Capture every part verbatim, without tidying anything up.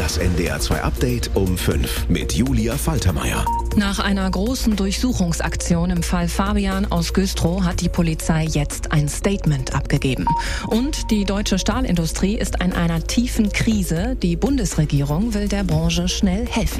Das N D R zwei Update um fünf mit Julia Faltermeier. Nach einer großen Durchsuchungsaktion im Fall Fabian aus Güstrow hat die Polizei jetzt ein Statement abgegeben. Und die deutsche Stahlindustrie ist in einer tiefen Krise. Die Bundesregierung will der Branche schnell helfen.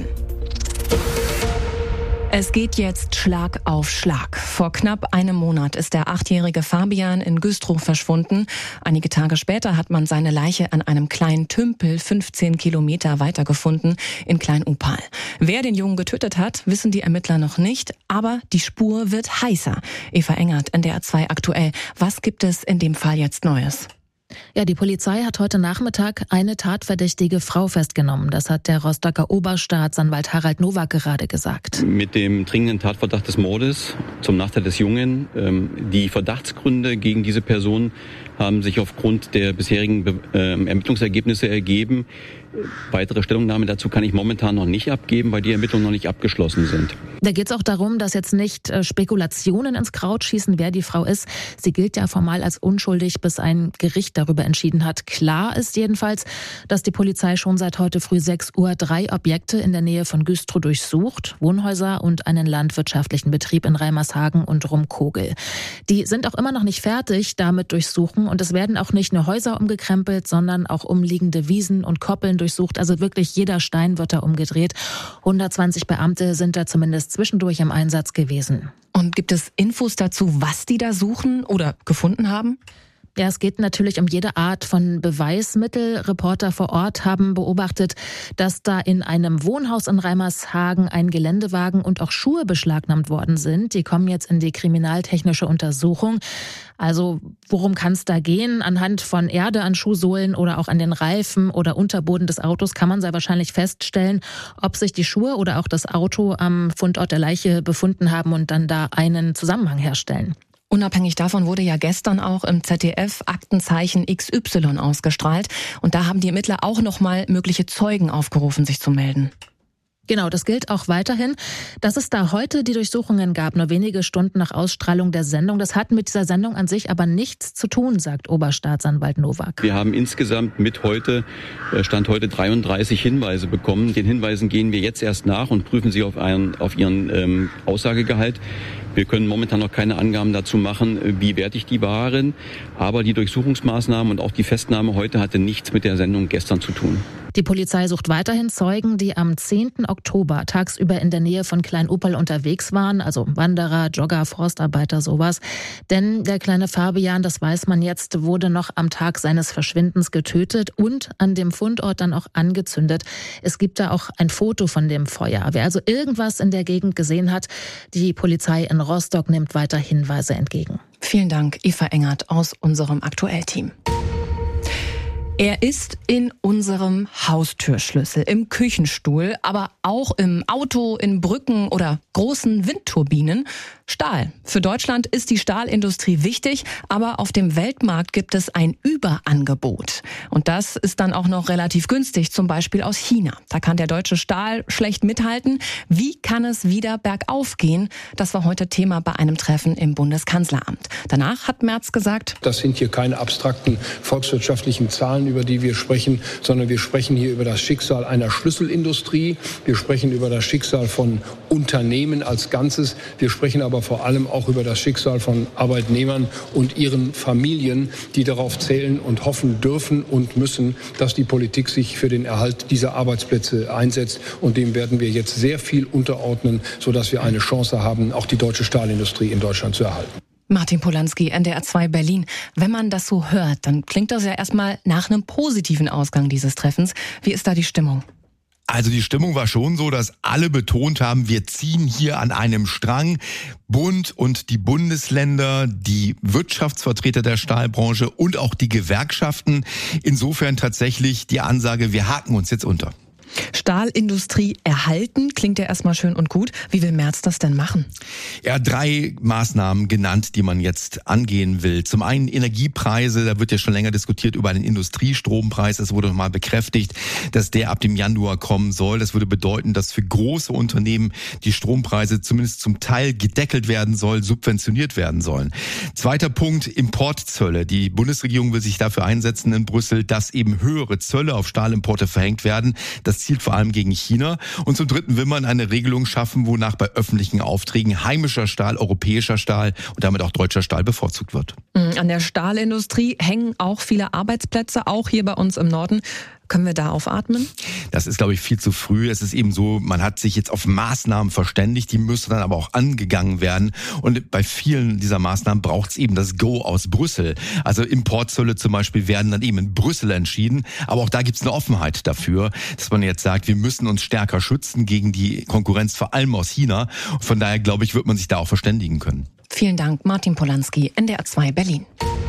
Es geht jetzt Schlag auf Schlag. Vor knapp einem Monat ist der achtjährige Fabian in Güstrow verschwunden. Einige Tage später hat man seine Leiche an einem kleinen Tümpel fünfzehn Kilometer weiter gefunden in Klein-Upal. Wer den Jungen getötet hat, wissen die Ermittler noch nicht, aber die Spur wird heißer. Eva Engert, N D R zwei aktuell. Was gibt es in dem Fall jetzt Neues? Ja, die Polizei hat heute Nachmittag eine tatverdächtige Frau festgenommen. Das hat der Rostocker Oberstaatsanwalt Harald Nowak gerade gesagt. Mit dem dringenden Tatverdacht des Mordes zum Nachteil des Jungen. Die Verdachtsgründe gegen diese Person haben sich aufgrund der bisherigen Ermittlungsergebnisse ergeben. Weitere Stellungnahme dazu kann ich momentan noch nicht abgeben, weil die Ermittlungen noch nicht abgeschlossen sind. Da geht es auch darum, dass jetzt nicht Spekulationen ins Kraut schießen, wer die Frau ist. Sie gilt ja formal als unschuldig, bis ein Gericht darüber entschieden hat. Klar ist jedenfalls, dass die Polizei schon seit heute früh sechs Uhr drei Objekte in der Nähe von Güstrow durchsucht. Wohnhäuser und einen landwirtschaftlichen Betrieb in Reimershagen und Rumkogel. Die sind auch immer noch nicht fertig damit durchsuchen. Und es werden auch nicht nur Häuser umgekrempelt, sondern auch umliegende Wiesen und Koppeln durchsucht. Also wirklich jeder Stein wird da umgedreht. hundertzwanzig Beamte sind da zumindest zwischendurch im Einsatz gewesen. Und gibt es Infos dazu, was die da suchen oder gefunden haben? Ja, es geht natürlich um jede Art von Beweismittel. Reporter vor Ort haben beobachtet, dass da in einem Wohnhaus in Reimershagen ein Geländewagen und auch Schuhe beschlagnahmt worden sind. Die kommen jetzt in die kriminaltechnische Untersuchung. Also worum kann es da gehen? Anhand von Erde an Schuhsohlen oder auch an den Reifen oder Unterboden des Autos kann man sehr wahrscheinlich feststellen, ob sich die Schuhe oder auch das Auto am Fundort der Leiche befunden haben und dann da einen Zusammenhang herstellen. Unabhängig davon wurde ja gestern auch im Z D F Aktenzeichen X Y ausgestrahlt. Und da haben die Ermittler auch nochmal mögliche Zeugen aufgerufen, sich zu melden. Genau, das gilt auch weiterhin. Dass es da heute die Durchsuchungen gab, nur wenige Stunden nach Ausstrahlung der Sendung, das hat mit dieser Sendung an sich aber nichts zu tun, sagt Oberstaatsanwalt Nowak. Wir haben insgesamt mit heute, Stand heute dreiunddreißig Hinweise bekommen. Den Hinweisen gehen wir jetzt erst nach und prüfen sie auf, einen, auf ihren ähm, Aussagegehalt. Wir können momentan noch keine Angaben dazu machen, wie wertig die waren. Aber die Durchsuchungsmaßnahmen und auch die Festnahme heute hatte nichts mit der Sendung gestern zu tun. Die Polizei sucht weiterhin Zeugen, die am zehnten Oktober tagsüber in der Nähe von Klein-Upal unterwegs waren, also Wanderer, Jogger, Forstarbeiter, sowas. Denn der kleine Fabian, das weiß man jetzt, wurde noch am Tag seines Verschwindens getötet und an dem Fundort dann auch angezündet. Es gibt da auch ein Foto von dem Feuer. Wer also irgendwas in der Gegend gesehen hat, die Polizei in Rostock nimmt weiter Hinweise entgegen. Vielen Dank, Eva Engert aus unserem Aktuell-Team. Er ist in unserem Haustürschlüssel, im Küchenstuhl, aber auch im Auto, in Brücken oder großen Windturbinen. Stahl. Für Deutschland ist die Stahlindustrie wichtig, aber auf dem Weltmarkt gibt es ein Überangebot. Und das ist dann auch noch relativ günstig, zum Beispiel aus China. Da kann der deutsche Stahl schlecht mithalten. Wie kann es wieder bergauf gehen? Das war heute Thema bei einem Treffen im Bundeskanzleramt. Danach hat Merz gesagt: Das sind hier keine abstrakten volkswirtschaftlichen Zahlen, über die wir sprechen, sondern wir sprechen hier über das Schicksal einer Schlüsselindustrie. Wir sprechen über das Schicksal von Unternehmen als Ganzes. Wir sprechen aber vor allem auch über das Schicksal von Arbeitnehmern und ihren Familien, die darauf zählen und hoffen dürfen und müssen, dass die Politik sich für den Erhalt dieser Arbeitsplätze einsetzt. Und dem werden wir jetzt sehr viel unterordnen, sodass wir eine Chance haben, auch die deutsche Stahlindustrie in Deutschland zu erhalten. Martin Polanski, N D R zwei Berlin. Wenn man das so hört, dann klingt das ja erstmal nach einem positiven Ausgang dieses Treffens. Wie ist da die Stimmung? Also die Stimmung war schon so, dass alle betont haben, wir ziehen hier an einem Strang. Bund und die Bundesländer, die Wirtschaftsvertreter der Stahlbranche und auch die Gewerkschaften. Insofern tatsächlich die Ansage, wir haken uns jetzt unter. Stahlindustrie erhalten, klingt ja erstmal schön und gut. Wie will Merz das denn machen? Er hat drei Maßnahmen genannt, die man jetzt angehen will. Zum einen Energiepreise, da wird ja schon länger diskutiert über einen Industriestrompreis. Es wurde nochmal bekräftigt, dass der ab dem Januar kommen soll. Das würde bedeuten, dass für große Unternehmen die Strompreise zumindest zum Teil gedeckelt werden sollen, subventioniert werden sollen. Zweiter Punkt, Importzölle. Die Bundesregierung will sich dafür einsetzen in Brüssel, dass eben höhere Zölle auf Stahlimporte verhängt werden. Das zielt vor allem gegen China. Und zum Dritten will man eine Regelung schaffen, wonach bei öffentlichen Aufträgen heimischer Stahl, europäischer Stahl und damit auch deutscher Stahl bevorzugt wird. An der Stahlindustrie hängen auch viele Arbeitsplätze, auch hier bei uns im Norden. Können wir da aufatmen? Das ist, glaube ich, viel zu früh. Es ist eben so, man hat sich jetzt auf Maßnahmen verständigt, die müssen dann aber auch angegangen werden. Und bei vielen dieser Maßnahmen braucht es eben das Go aus Brüssel. Also Importzölle zum Beispiel werden dann eben in Brüssel entschieden. Aber auch da gibt es eine Offenheit dafür, dass man jetzt sagt, wir müssen uns stärker schützen gegen die Konkurrenz, vor allem aus China. Und von daher, glaube ich, wird man sich da auch verständigen können. Vielen Dank, Martin Polanski, N D R zwei Berlin.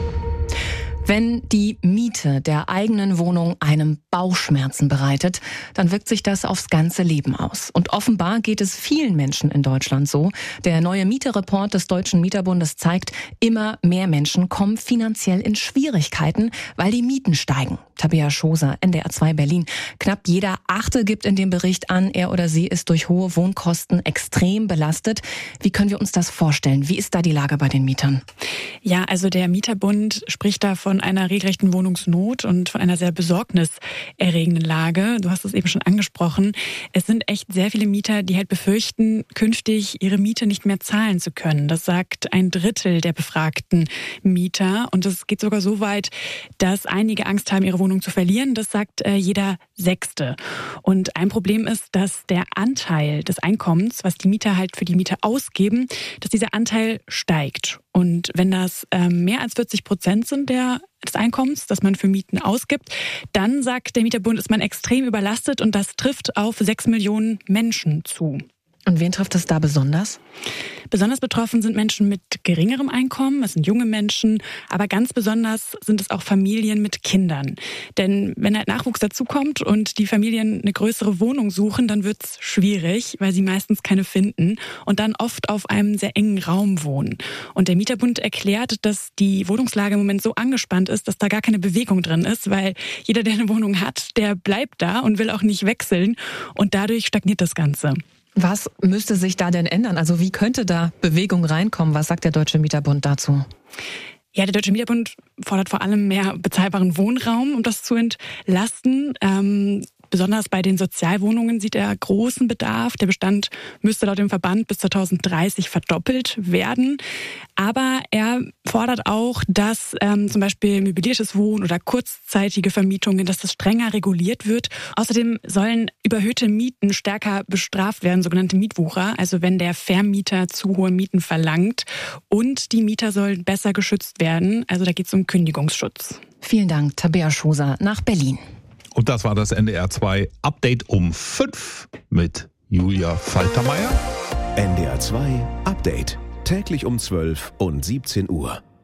Wenn die Miete der eigenen Wohnung einem Bauchschmerzen bereitet, dann wirkt sich das aufs ganze Leben aus. Und offenbar geht es vielen Menschen in Deutschland so. Der neue Mieterreport des Deutschen Mieterbundes zeigt, immer mehr Menschen kommen finanziell in Schwierigkeiten, weil die Mieten steigen. Tabea Schoser, N D R zwei Berlin. Knapp jeder Achte gibt in dem Bericht an, er oder sie ist durch hohe Wohnkosten extrem belastet. Wie können wir uns das vorstellen? Wie ist da die Lage bei den Mietern? Ja, also der Mieterbund spricht da von einer regelrechten Wohnungsnot und von einer sehr besorgniserregenden Lage. Du hast es eben schon angesprochen. Es sind echt sehr viele Mieter, die halt befürchten, künftig ihre Miete nicht mehr zahlen zu können. Das sagt ein Drittel der befragten Mieter. Und es geht sogar so weit, dass einige Angst haben, ihre Wohnung zu verlieren. Das sagt äh, jeder Sechste. Und ein Problem ist, dass der Anteil des Einkommens, was die Mieter halt für die Miete ausgeben, dass dieser Anteil steigt. Und wenn das ähm, mehr als vierzig Prozent sind der, des Einkommens, das man für Mieten ausgibt, dann sagt der Mieterbund, ist man extrem überlastet und das trifft auf sechs Millionen Menschen zu. Und wen trifft es da besonders? Besonders betroffen sind Menschen mit geringerem Einkommen, es sind junge Menschen, aber ganz besonders sind es auch Familien mit Kindern. Denn wenn halt Nachwuchs dazukommt und die Familien eine größere Wohnung suchen, dann wird es schwierig, weil sie meistens keine finden und dann oft auf einem sehr engen Raum wohnen. Und der Mieterbund erklärt, dass die Wohnungslage im Moment so angespannt ist, dass da gar keine Bewegung drin ist, weil jeder, der eine Wohnung hat, der bleibt da und will auch nicht wechseln und dadurch stagniert das Ganze. Was müsste sich da denn ändern? Also wie könnte da Bewegung reinkommen? Was sagt der Deutsche Mieterbund dazu? Ja, der Deutsche Mieterbund fordert vor allem mehr bezahlbaren Wohnraum, um das zu entlasten. Ähm, besonders bei den Sozialwohnungen sieht er großen Bedarf. Der Bestand müsste laut dem Verband bis zweitausenddreißig verdoppelt werden. Aber er fordert auch, dass ähm, zum Beispiel möbliertes Wohnen oder kurzzeitige Vermietungen, dass das strenger reguliert wird. Außerdem sollen überhöhte Mieten stärker bestraft werden, sogenannte Mietwucher. Also wenn der Vermieter zu hohe Mieten verlangt. Und die Mieter sollen besser geschützt werden. Also da geht es um Kündigungsschutz. Vielen Dank, Tabea Schoser nach Berlin. Und das war das N D R zwei Update um fünf mit Julia Faltermeier. N D R zwei Update. Täglich um zwölf und siebzehn Uhr.